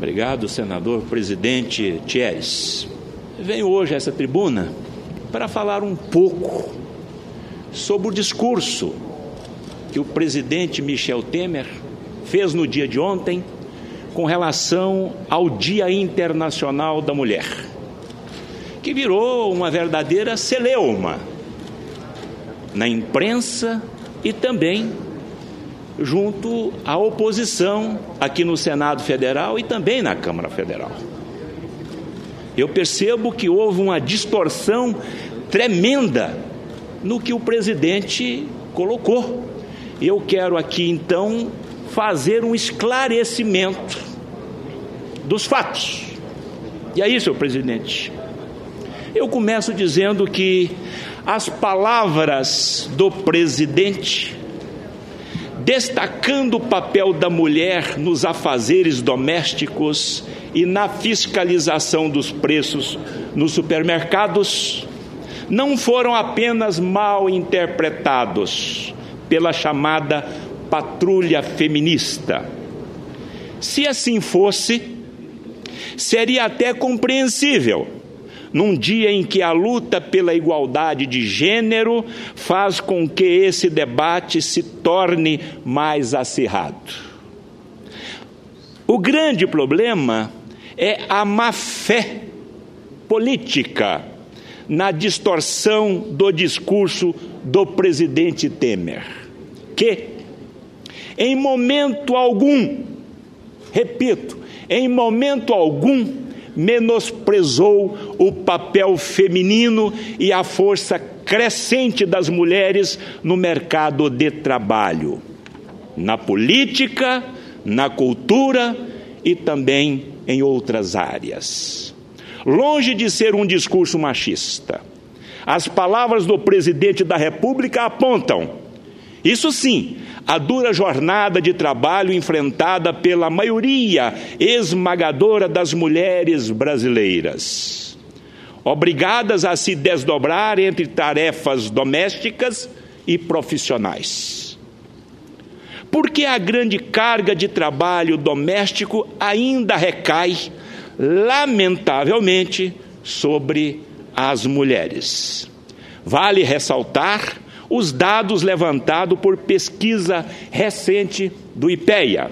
Obrigado, senador presidente Thieres. Venho hoje a essa tribuna para falar um pouco sobre o discurso que o presidente Michel Temer fez no dia de ontem com relação ao Dia Internacional da Mulher, que virou uma verdadeira celeuma na imprensa e também junto à oposição aqui no Senado Federal e também na Câmara Federal. Eu percebo que houve uma distorção tremenda no que o presidente colocou. Eu quero aqui, então, fazer um esclarecimento dos fatos. E aí, senhor presidente, eu começo dizendo que as palavras do presidente, destacando o papel da mulher nos afazeres domésticos e na fiscalização dos preços nos supermercados, não foram apenas mal interpretados pela chamada patrulha feminista. Se assim fosse, seria até compreensível, num dia em que a luta pela igualdade de gênero faz com que esse debate se torne mais acirrado. O grande problema é a má-fé política na distorção do discurso do presidente Temer, que, em momento algum, repito, em momento algum, menosprezou o papel feminino e a força crescente das mulheres no mercado de trabalho, na política, na cultura e também em outras áreas. Longe de ser um discurso machista, as palavras do presidente da República apontam, isso sim, a dura jornada de trabalho enfrentada pela maioria esmagadora das mulheres brasileiras, obrigadas a se desdobrar entre tarefas domésticas e profissionais. Porque a grande carga de trabalho doméstico ainda recai, lamentavelmente, sobre as mulheres. Vale ressaltar os dados levantados por pesquisa recente do IPEA,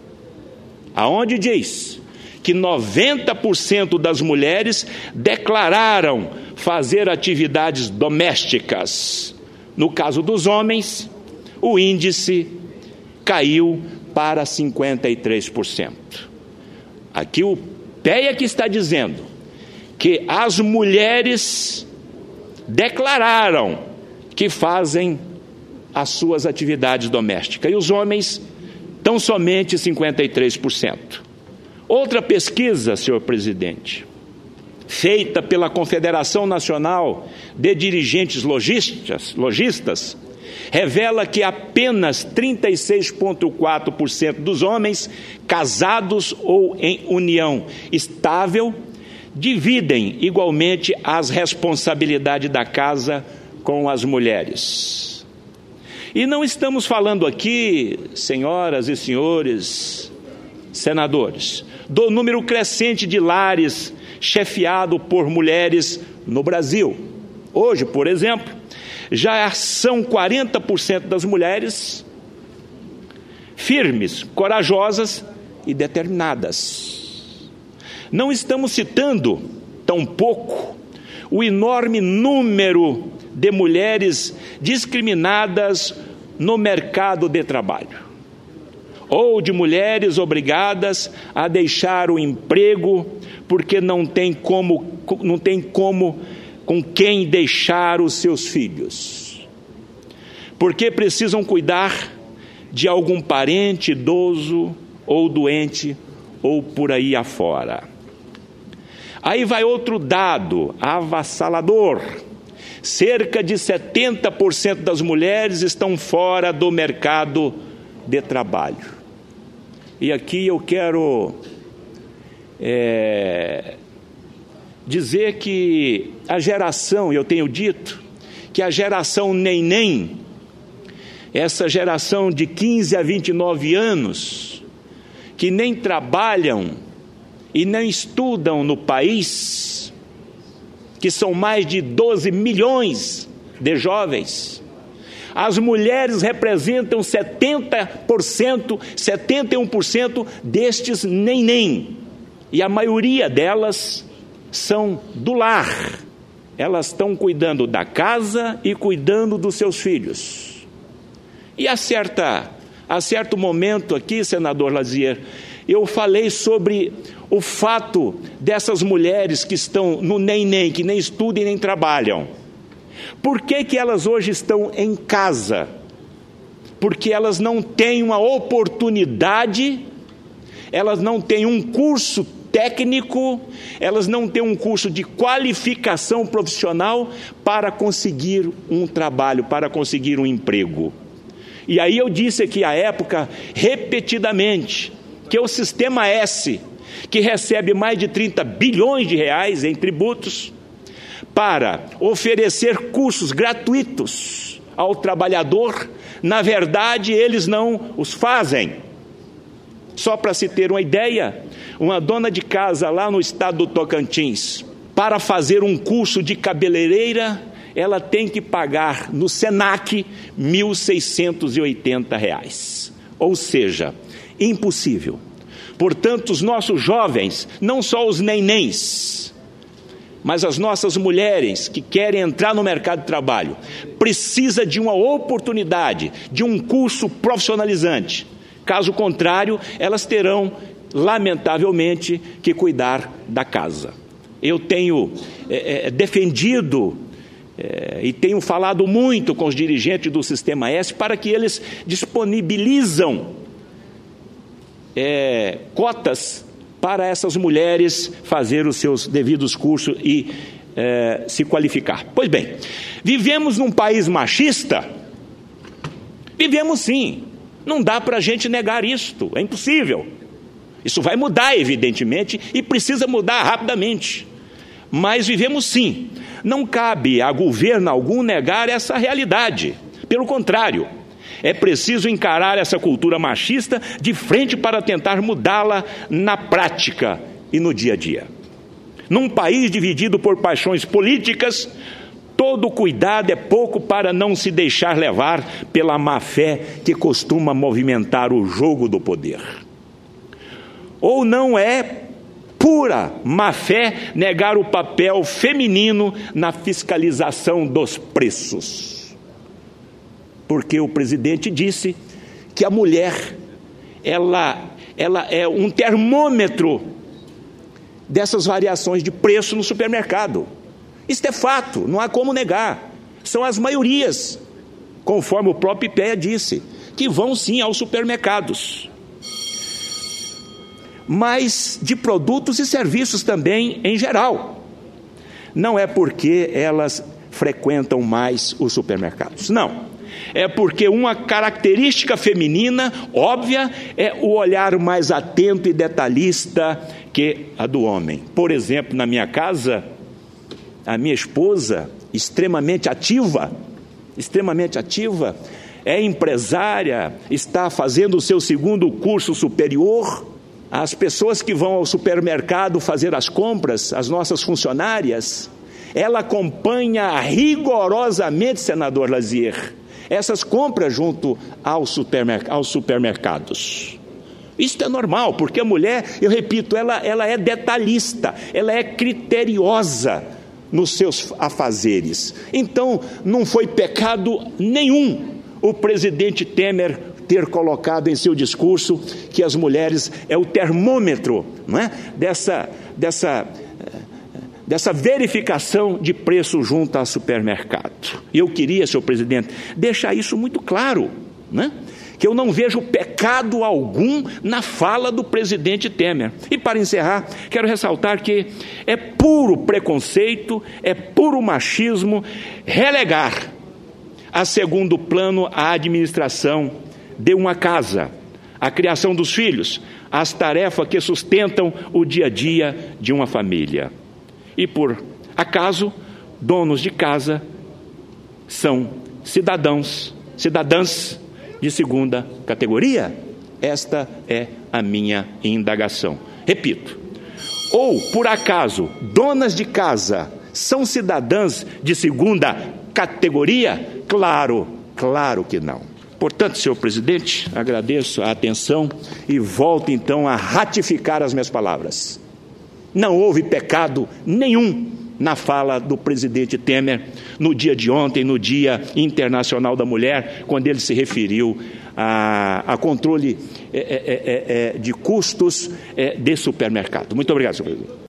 aonde diz que 90% das mulheres declararam fazer atividades domésticas. No caso dos homens, o índice caiu para 53%. Aqui o IPEA que está dizendo que as mulheres declararam que fazem as suas atividades domésticas, e os homens tão somente 53%. Outra pesquisa, senhor presidente, feita pela Confederação Nacional de Dirigentes Logistas, revela que apenas 36,4% dos homens casados ou em união estável dividem igualmente as responsabilidades da casa com as mulheres. E não estamos falando aqui, senhoras e senhores senadores, do número crescente de lares chefiado por mulheres no Brasil. Hoje, por exemplo, já são 40% das mulheres firmes, corajosas e determinadas. Não estamos citando, tampouco, o enorme número de mulheres discriminadas no mercado de trabalho, ou de mulheres obrigadas a deixar o emprego porque não tem com quem deixar os seus filhos, porque precisam cuidar de algum parente idoso ou doente ou por aí afora. Aí vai outro dado avassalador: cerca de 70% das mulheres estão fora do mercado de trabalho. E aqui eu quero dizer que a geração, eu tenho dito, que a geração neném, essa geração de 15 a 29 anos, que nem trabalham e não estudam no país, que são mais de 12 milhões de jovens, as mulheres representam 70%, 71% destes neném, e a maioria delas são do lar. Elas estão cuidando da casa e cuidando dos seus filhos. E a certo momento aqui, senador Lazier, eu falei sobre o fato dessas mulheres que estão no neném, que nem estudam e nem trabalham. Por que elas hoje estão em casa? Porque elas não têm uma oportunidade, elas não têm um curso técnico, elas não têm um curso de qualificação profissional para conseguir um trabalho, para conseguir um emprego. E aí eu disse aqui à época, repetidamente, que o Sistema S, que recebe mais de 30 bilhões de reais em tributos, para oferecer cursos gratuitos ao trabalhador, na verdade eles não os fazem. Só para se ter uma ideia, uma dona de casa lá no estado do Tocantins, para fazer um curso de cabeleireira, ela tem que pagar no Senac R$ 1.680. Ou seja, impossível. Portanto, os nossos jovens, não só os nenéns, mas as nossas mulheres que querem entrar no mercado de trabalho, precisa de uma oportunidade, de um curso profissionalizante. Caso contrário, elas terão, lamentavelmente, que cuidar da casa. Eu tenho defendido e tenho falado muito com os dirigentes do Sistema S para que eles disponibilizam cotas para essas mulheres fazer os seus devidos cursos e se qualificar. Pois bem, vivemos num país machista? Vivemos sim, não dá para a gente negar isto, é impossível. Isso vai mudar, evidentemente, e precisa mudar rapidamente. Mas vivemos sim. Não cabe a governo algum negar essa realidade. Pelo contrário, é preciso encarar essa cultura machista de frente para tentar mudá-la na prática e no dia a dia. Num país dividido por paixões políticas, todo cuidado é pouco para não se deixar levar pela má-fé que costuma movimentar o jogo do poder. Ou não é pura má-fé negar o papel feminino na fiscalização dos preços. Porque o presidente disse que a mulher, ela é um termômetro dessas variações de preço no supermercado. Isto é fato, não há como negar. São as maiorias, conforme o próprio IPEA disse, que vão sim aos supermercados. Mas de produtos e serviços também em geral. Não é porque elas frequentam mais os supermercados, não. É porque uma característica feminina óbvia é o olhar mais atento e detalhista que a do homem. Por exemplo, na minha casa, a minha esposa, extremamente ativa, é empresária, está fazendo o seu segundo curso superior. As pessoas que vão ao supermercado fazer as compras, as nossas funcionárias, ela acompanha rigorosamente, senador Lazier, essas compras junto aos supermercados. Isso é normal, porque a mulher, eu repito, ela é detalhista, ela é criteriosa nos seus afazeres. Então, não foi pecado nenhum o presidente Temer ter colocado em seu discurso que as mulheres é o termômetro, não é? dessa verificação de preço junto ao supermercado. E eu queria, senhor presidente, deixar isso muito claro, né? Que eu não vejo pecado algum na fala do presidente Temer. E para encerrar, quero ressaltar que é puro preconceito, é puro machismo relegar a segundo plano a administração de uma casa, a criação dos filhos, as tarefas que sustentam o dia a dia de uma família. E por acaso, donos de casa são cidadãs de segunda categoria? Esta é a minha indagação. Repito, Ou, por acaso, donas de casa são cidadãs de segunda categoria? Claro que não. Portanto, senhor presidente, agradeço a atenção e volto então a ratificar as minhas palavras. Não houve pecado nenhum na fala do presidente Temer no dia de ontem, no Dia Internacional da Mulher, quando ele se referiu a controle de custos de supermercado. Muito obrigado, senhor presidente.